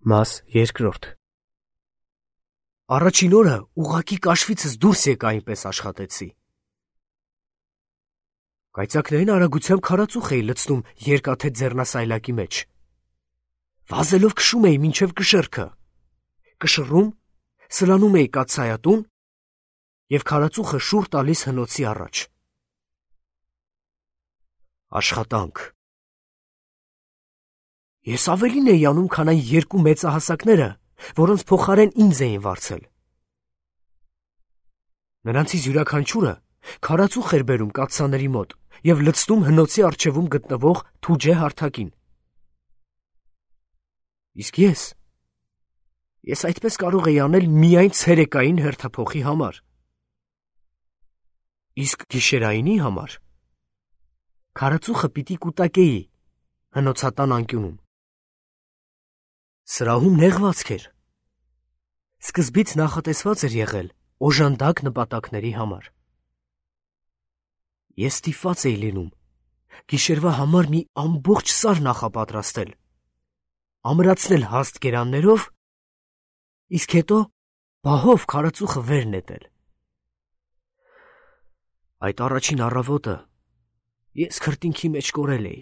Մաս երկրորդ։ Առաջին օրը ուղղակի կաշվիցս դուրս եկա այնպես աշխատեցի։ Կայծակներին արագությամբ քարածուխ էի լցնում երկաթե ձեռնասայլակի մեջ։ Վազելով քշում էի մինչև կշեռքը։ Կշռում, սլանում էի կաթսայատուն և քարածուխը շուռ տալիս հնոցի առաջ։ Աշխատանք։ Ես ավելին էի անում, քան այն երկու մեծահասակները, որոնց փոխարեն ինձ էին վարձել։ Նրանցից յուրաքանչյուրը քարածուխ էր բերում կաթսաների մոտ և լցնում հնոցի առջևում գտնվող թուջե հարթակին։ Իսկ ես այդպես կարող էի անել միայն ցերեկային հերթափոխի համար։ Իսկ գիշերայինի համար քարածուխը պիտի կուտակեի հնոցատան անկյունում։ Սրահում նեղվածք էր։ Սկզբից նախատեսված էր եղել օժանդակ նպատակների համար։ Ես ստիպված էի լինում գիշերվա համար մի ամբողջ սար նախապատրաստել, ամրացնել հաստ գերաններով, իսկ հետո բահով քարածուխը վեր նետել։ Այդ առաջին առավոտը ես քրտինքի մեջ կորել էի,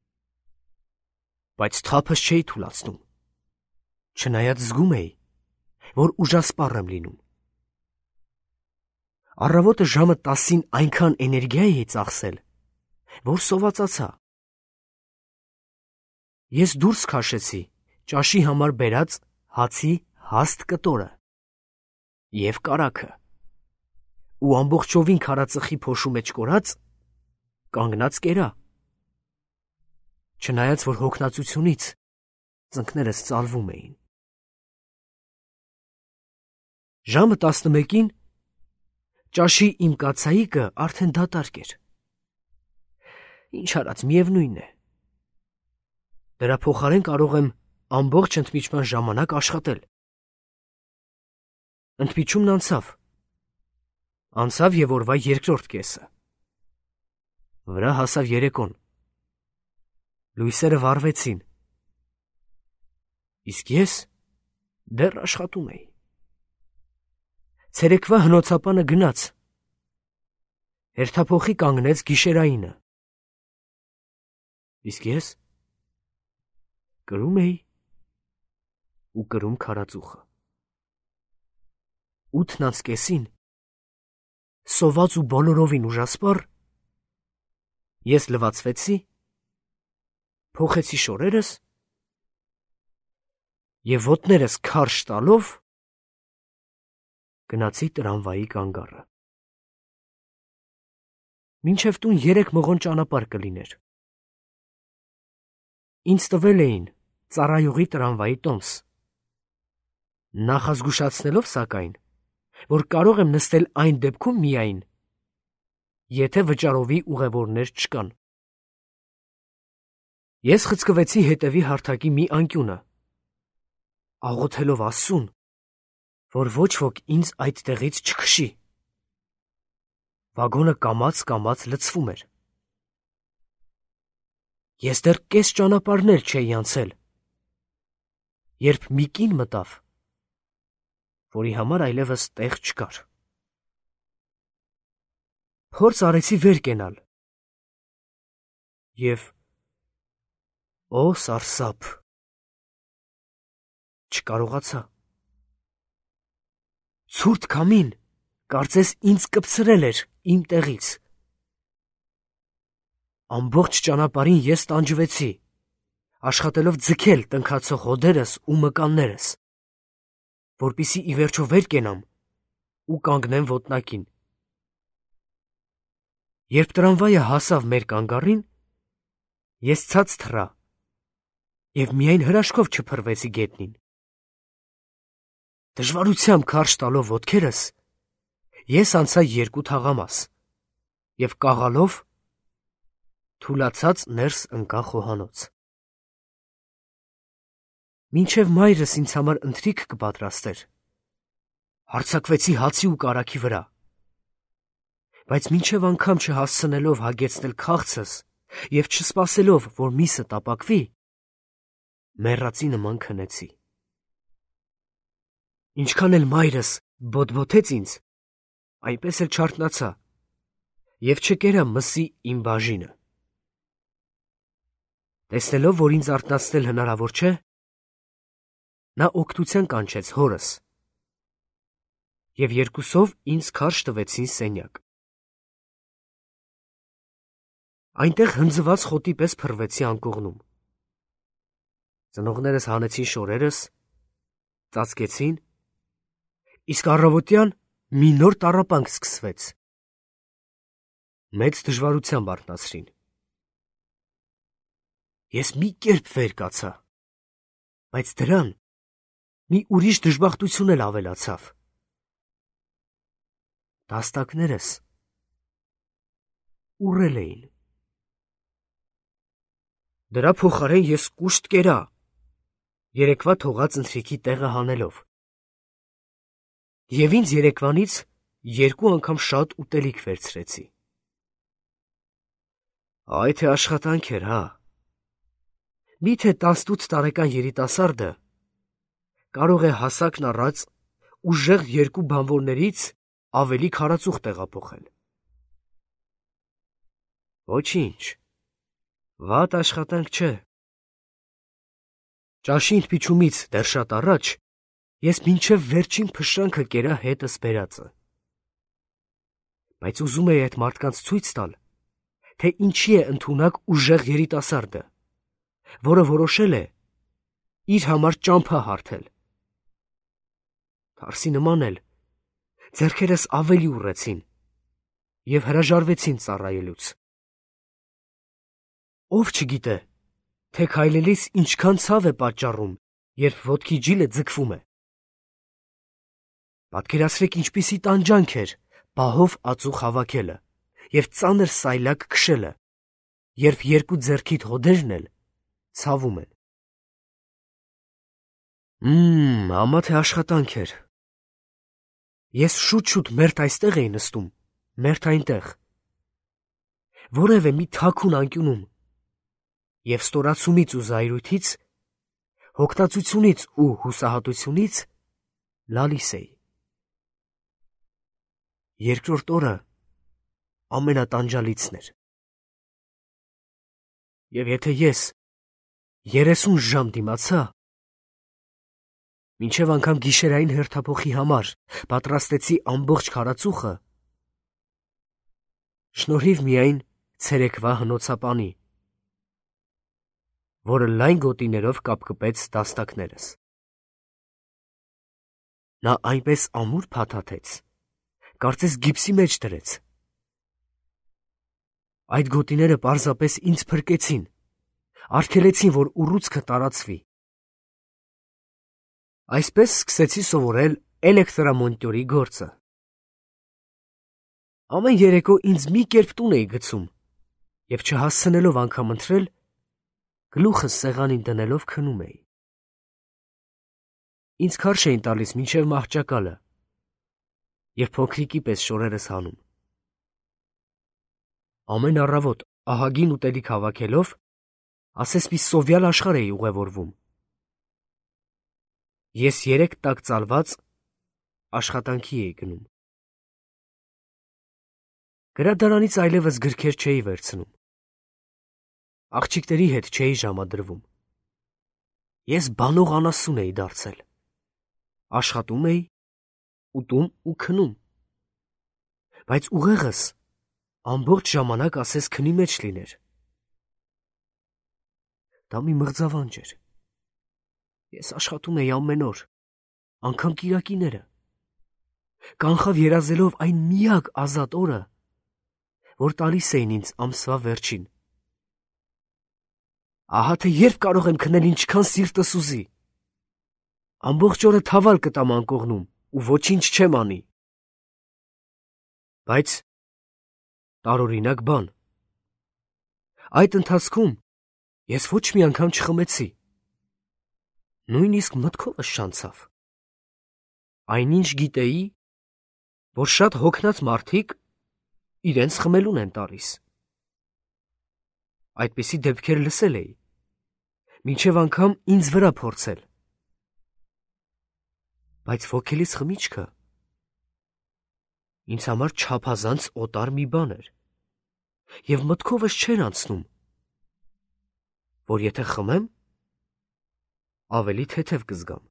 բայց թափս չէի թուլացնում, չնայած զգում էի, որ ուժասպառ եմ լինում։ Առավոտը ժամը 10-ին այնքան էներգիա էի ծախսել, որ սովածացա։ Ես դուրս քաշեցի ճաշի համար բերած հացի հաստ կտորը և կարագը ու ամբողջովին քարածխի փոշու մեջ կորած կանգնած կերա, չնայած որ հոգնածությունից ծնկներս ծալվում էին։ Ժամը 11-ին ճաշի իմ կաթսայիկը արդեն դատարկ էր։ Ինչ արած միևնույն է։ Դրա փոխարեն կարող եմ ամբողջ ընդմիջման ժամանակ աշխատել։ Ընդմիջումն անցավ և օրվա երկրորդ կեսը։ Վրա հասավ երեկոն։ Լույսերը վառվեցին։ Իսկ ես դեռ աշխատում էի։ Ցերեկվա հնոցապանը գնաց։ Հերթափոխի կանգնեց գիշերայինը։ Իսկ ես կրում էի ու կրում քարածուխը։ 8:30-ին սոված ու բոլորովին ուժասպառ ես լվացվեցի, փոխեցի շորերս և ոտներս քարշ տալով գնացի տրամվայի կանգառը։ Մինչև տուն 3 մղոն ճանապարհ կլիներ։ Ինձ տվել էին ծառայողի տրամվայի տոմս, նախազգուշացնելով սակայն, որ կարող եմ նստել այն դեպքում միայն, եթե վճարովի ուղևորներ չկան։ Ես խցկվեցի հետևի հարթակի մի անկյունը, աղոթելով Աստծուն, որ ոչ ոք ինձ այդտեղից չքշի։ Վագոնը կամաց լցվում էր։ Ես դեռ կես ճանապարհն էլ չէի անցել, երբ մի կին մտավ, որի համար այլևս տեղ չկար։ Փորձ արեցի վեր կենալ և օ սարսափ, չկարողացա։ Ցուրտ քամին կարծես ինձ կպցրել էր իմ տեղից։ Ամբողջ ճանապարհին ես տանջվեցի, աշխատելով ձգել տնքացող հոդերս ու մկաններս, որպեսզի ի վերջո վեր կենամ ու կանգնեմ ոտնակին։ Երբ տրամվայը հասավ մեր կանգառին, ես ցած թռա և միայն հրաշքով չփռվեցի գետնին։ Դժվարությամբ քարշ տալով ոտքերս, ես անցա 2 թաղամաս և կաղալով թուլացած ներս ընկա խոհանոց։ Մինչև մայրս ինձ համար ընթրիք կպատրաստեր, հարձակվեցի հացի ու կարագի վրա, բայց մինչև անգամ չհասցնելով հագեցնել քաղցս և չսպասելով, որ միսը տապակվի, մեռածի նման քնեցի։ Ինչքան էլ մայրս բոթբոթեց ինձ, այնպես էլ չարթնացա և չկերա մսի իմ բաժինը։ Տեսնելով, որ ինձ արթնացնել հնարավոր չէ, նա օգնության կանչեց հորս և երկուսով ինձ քարշ տվեցին սենյակ։ Այնտեղ հնձված խոտի պես փռվեցի անկողնում։ Ծնողներս հանեցին շորերս, ծածկեցին, իսկ առավոտյան մի նոր տառապանք սկսվեց։ Մեծ դժվարությամբ արթնացրին։ Ես մի կերպ վեր կացա, բայց դրան մի ուրիշ դժբախտություն էլ ավելացավ։ Դաստակներս ուռել էին։ Դրա փոխարեն ես կուշտ կերա, երեկվա թողած ընթրիքի տեղը հանելով։ Եվ ինձ երեկվանից 2 անգամ շատ ուտելիք վերցրեցի։ Այ թե աշխատանք էր, հա։ Միթե 18 տարեկան երիտասարդը կարող է հասակն առած ուժեղ 2 բանվորներից ավելի քարածուխ տեղափոխել։ Ոչինչ, վատ աշխատանք չէ։ Ճաշի ընդմիջումից դեռ շատ առաջ ես մինչև վերջին փշրանքը կերա հետս բերածը։ Բայց ուզում էի այդ մարդկանց ցույց տալ, թե ինչի է ընդունակ ուժեղ երիտասարդը, որը որոշել է իր համար ճամփա հարթել։ Թարսի նման էլ ձեռքերս ավելի ուռեցին և հրաժարվեցին ծառայելուց։ Ով չգիտե, թե քայլելիս ինչքան ցավ է պատճառում, երբ ոտքի ջիլը ձգվում է։ Պատկերացրեք, ինչպիսի տանջանք էր պահով ածուխ հավաքելը և ծանր սայլակ քշելը, երբ 2 ձեռքիդ հոդերն էլ ցավում են։ Ամա թե աշխատանք էր։ Ես շուտ-շուտ մերթ այստեղ էի նստում, մերթ այնտեղ, որևէ մի թաքուն անկյունում, և ստորացումից ու զայրույթից, հոգնածությունից ու հուսահատությունից լալիս էի։ Երկրորդ օրը ամենատանջալիցն էր։ Եվ եթե ես 30 ժամ դիմացա, մինչև անգամ գիշերային հերթափոխի համար պատրաստեցի ամբողջ քարածուխը, շնորհիվ միայն ցերեկվա հնոցապանի, որը լայն գոտիներով կապկպեց դաստակներս։ Նա այնպես ամուր փաթաթեց, կարծես գիպսի մեջ դրեց։ Այդ գոտիները պարզապես ինձ փրկեցին, արգելեցին, որ ուռուցքը տարածվի։ Այսպես սկսեցի սովորել էլեկտրամոնտյորի գործը։ Ամեն երեկո ինձ մի կերպ տուն էի գցում և չհասցնելով անգամ ընթրել, գլուխս սեղանին դնելով քնում էի։ Ինձ քարշ էին տալիս մինչև մահճակալը և փոքրիկի պես շորերս հանում։ Ամեն առավոտ ահագին ուտելիք հավաքելով, ասես մի սովյալ աշխարհ էի ուղևորվում։ Ես 3 տակ ծալված աշխատանքի էի գնում։ Գրադարանից այլևս գրքեր չէի վերցնում։ Աղջիկների հետ չէի ժամադրվում։ Ես բանող անասուն էի դարձել։ Աշխատում էի, ուտում ու քնում։ Բայց ուղեղս ամբողջ ժամանակ ասես քնի մեջ լիներ։ Դա մի մղձավանջ էր։ Ես աշխատում էի ամեն օր, անգամ կիրակիները, կանխավ երազելով այն միակ ազատ օրը, որ տալիս էին ինձ ամսվա վերջին։ Ահա թե երբ կարող եմ քնել ինչքան սիրտս ուզի։ Ամբողջ օրը թավալ կտամ անկողնում ու ոչինչ չեմ անի։ Բայց տարօրինակ բան։ Այդ ընթացքում ես ոչ մի անգամ չխմեցի։ Նույնիսկ մտքովս չանցավ։ Այնինչ գիտեի, որ շատ հոգնած մարդիկ իրենց խմելուն են տալիս։ Այդպիսի դեպքեր լսել էի, մինչև անգամ ինձ վրա փորձել։ Բայց ոգելից խմիչքը ինձ համար չափազանց օտար մի բան էր, և մտքովս չէր անցնում, որ եթե խմեմ, ավելի թեթև կզգամ։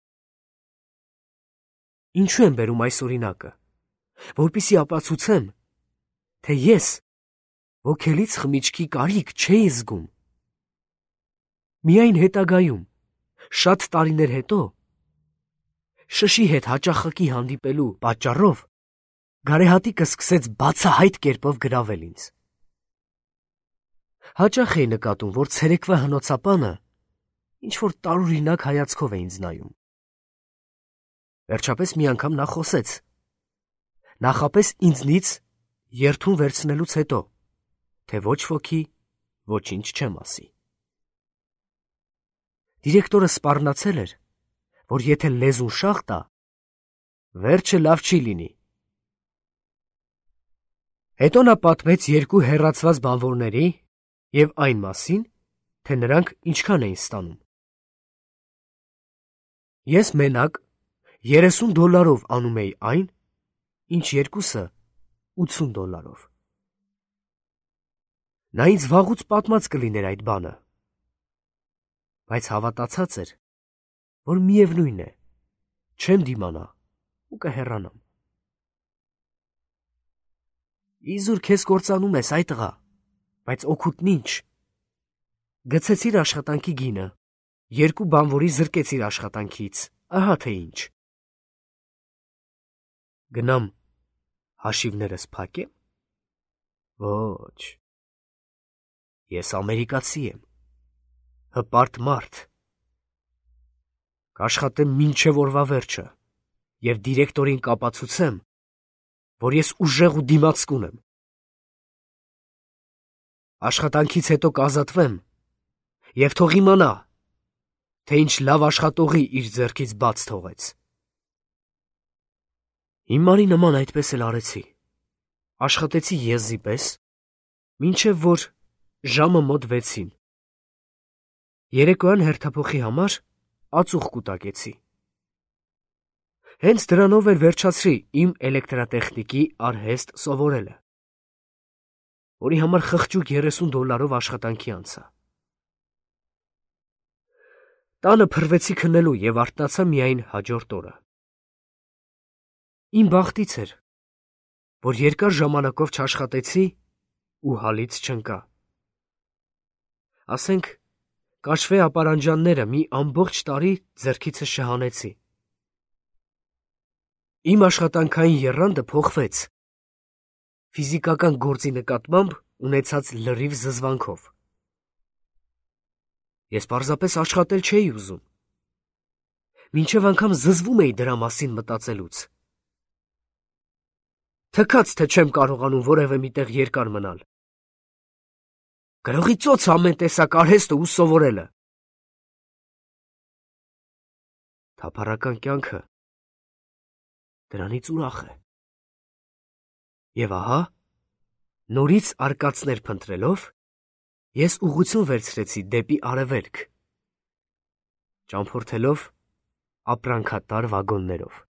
Ինչու եմ բերում այս օրինակը, որպեսզի ապացուցեմ, թե ես ոգելից խմիչքի կարիք չէի զգում։ Միայն հետագայում, շատ տարիներ հետո, շշի հետ հաճախակի հանդիպելու պատճառով գարեհատիկը սկսեց բացահայտ կերպով գրավել ինձ։ Հաճախ էի նկատում, որ ցերեկվա հնոցապանը ինչ-որ տարօրինակ հայացքով է ինձ նայում։ Վերջապես մի անգամ նա խոսեց, նախապես ինձնից երթուն վերցնելուց հետո, թե ոչ ոքի ոչինչ չեմ ասի։ Դիրեկտորը սպառնացել էր, որ եթե լեզուն շաղ տա, վերջը լավ չի լինի։ Հետո նա պատմեց երկու հեռացված բանվորների և այն մասին, թե նրանք ինչքան էին ստանում։ Ես մենակ $30 անում էի այն, ինչ երկուսը $80։ Նա ինձ վաղուց պատմած կլիներ այդ բանը, բայց հավատացած էր, որ միևնույն է, չեմ դիմանա ու կհեռանամ։ Իզուր քեզ կործանում ես, այ տղա, բայց օգուտն ինչ։ Գցեցիր աշխատանքի գինը, երկու բանվորի զրկեցիր աշխատանքից, ահա թե ինչ։ Գնամ հաշիվներս փակեմ։ Ոչ, ես ամերիկացի եմ, հպարտ մարդ, կաշխատեմ մինչև օրվա վերջը և դիրեկտորին կապացուցեմ, որ ես ուժեղ ու դիմացկուն եմ։ Աշխատանքից հետո կազատվեմ և թող իմանա, թե ինչ լավ աշխատողի իր ձեռքից բաց թողեց։ Հիմարի նման այդպես էլ արեցի, աշխատեցի եզի պես, մինչև որ ժամը մոտ 6-ին։ Երեկոյան հերթափոխի համար ածուխ կուտակեցի։ Հենց դրանով էլ վերջացրի իմ էլեկտրատեխնիկի արհեստ սովորելը, որի համար խղճուկ $30 աշխատանքի անցա։ Տանը փռվեցի քնելու և արթնացա միայն հաջորդ օրը։ Իմ բախտից էր, որ երկար ժամանակով չաշխատեցի ու հալից չընկա։ Ասենք, կաշվե ապարանջանները մի ամբողջ տարի ձեռքիցս շհանեցի։ Իմ աշխատանքային եռանդը փոխվեց ֆիզիկական գործի նկատմամբ ունեցած լրիվ զզվանքով։ Ես պարզապես աշխատել չէի ուզում, մինչև անգամ զզվում էի դրա մասին մտածելուց։ Թքած, թե չեմ կարողանում որևէ միտեղ երկար մնալ։ Գրողի ծոց ամեն տեսակ արհեստը ու սովորելը։ Թափառական կյանքը դրանից ուրախ է։ Եվ ահա, նորից արկածներ փնտրելով, ես ուղղություն վերցրեցի դեպի արևելք, ճամփորդելով ապրանքատար վագոններով։